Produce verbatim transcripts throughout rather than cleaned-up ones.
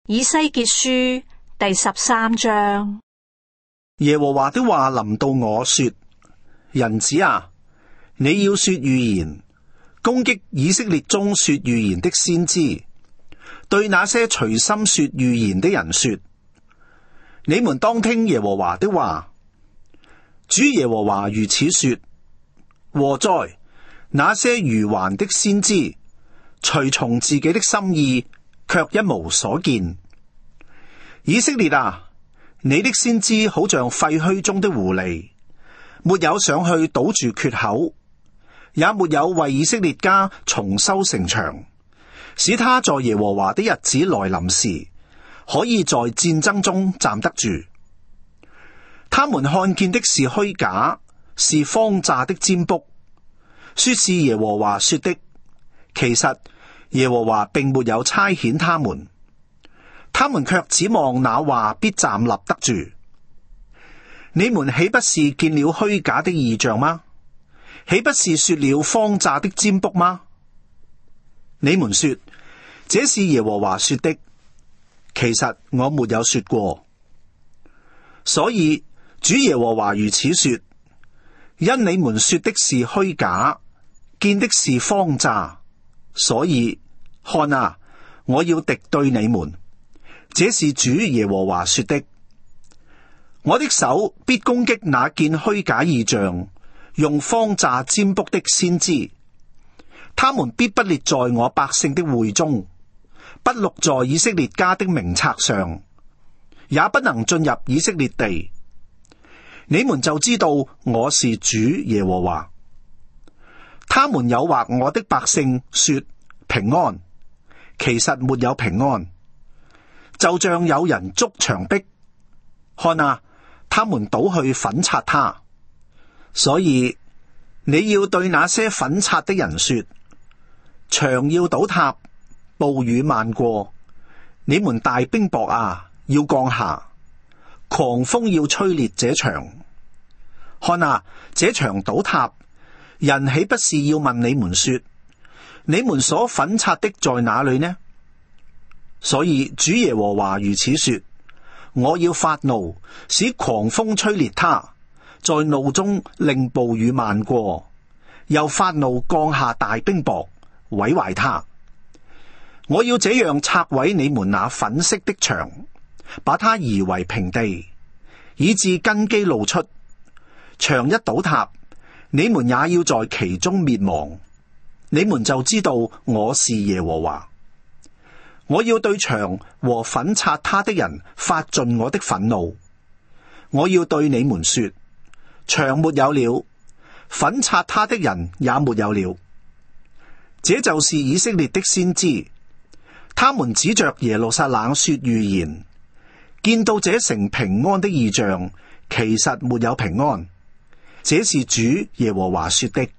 以西結書第十三章。 耶和華的話臨到我說：人子啊，你要說預言，攻擊以色列中說預言的先知，對那些隨心說預言的人說：你們當聽耶和華的話。主耶和華如此說：禍哉，那些愚頑的先知，隨從自己的心意，卻一無所見。以色列啊，你的先知好像廢墟中的狐狸，沒有上去堵住缺口，也沒有為以色列家重修城牆，使他在耶和華的日子來臨時，可以在戰爭中站得住。他們看見的是虛假，是謊詐的占卜，說是耶和華說的，其實耶和華並沒有差遣他們。他們卻指望那話必站立得住。你們豈不是見了虛假的異象嗎？豈不是說了謊詐的占卜嗎？你們說這是耶和華說的，其實我沒有說過。所以主耶和華如此說：因你們說的是虛假，見的是謊詐，所以看啊，我要敵對你們。這是主耶和華說的。我的手必攻擊那見虛假異象、用謊詐占卜的先知，他們必不列在我百姓的會中，不錄在以色列家的名冊上，也不能進入以色列地。你們就知道我是主耶和華。他們誘惑我的百姓說平安，其實沒有平安。就像有人築牆壁，看啊，他們倒去粉刷它。所以你要對那些粉刷的人說：牆要倒塌，暴雨漫過，你們大冰雹啊，要降下，狂風要吹裂這牆。看啊，這牆倒塌，人豈不是要問你們說：你們所粉刷的在哪裏呢？所以主耶和華如此說：我要發怒，使狂風吹裂他，在怒中令暴雨漫過，又發怒降下大冰雹，毀壞他。我要這樣拆毀你們那粉飾的牆，把它夷為平地，以致根基露出。牆一倒塌，你們也要在其中滅亡。你們就知道我是耶和華。我要對牆和粉刷他的人發盡我的憤怒。我要對你們說：牆沒有了，粉刷他的人也沒有了。這就是以色列的先知，他們指着耶路撒冷說預言，見到這城平安的異象，其實沒有平安。這是主耶和華說的。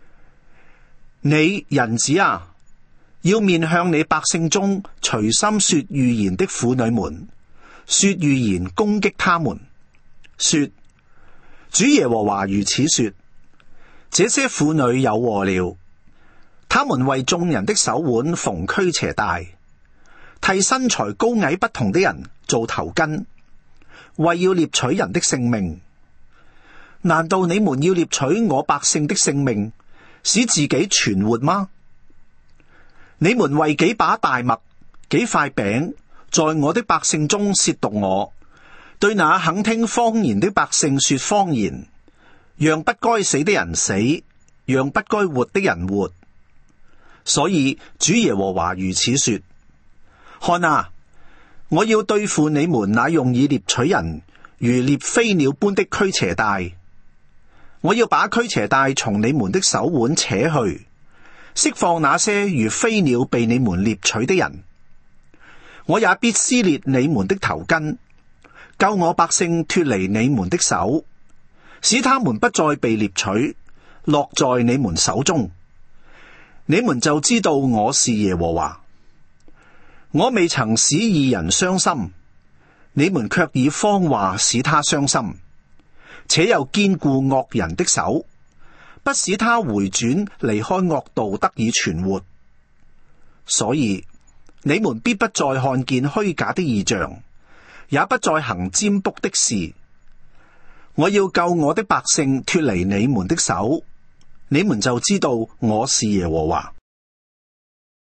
你人子啊，要面向你百姓中隨心說預言的婦女們，說預言攻擊他們，說：主耶和華如此說，這些婦女有禍了，他們為眾人的手腕縫驅邪帶，替身材高矮不同的人做頭巾，為要獵取人的性命。難道你們要獵取我百姓的性命，使自己存活嗎？你們為幾把大麥、幾塊餅，在我的百姓中褻瀆我，對那肯聽謊言的百姓說謊言，讓不該死的人死，讓不該活的人活。所以主耶和華如此說：看啊，我要對付你們那用以獵取人，如獵飛鳥般的驅邪帶。我要把驅邪帶從你們的手腕扯去，釋放那些如飛鳥被你們獵取的人。我也必撕裂你們的頭巾，救我百姓脫離你們的手，使他們不再被獵取，落在你們手中。你們就知道我是耶和華。我未曾使義人傷心，你們卻以謊話使他傷心。且又堅固惡人的手，不使他回轉離開惡道得以存活。所以你們必不再看見虛假的異象，也不再行占卜的事。我要救我的百姓脫離你們的手，你們就知道我是耶和華。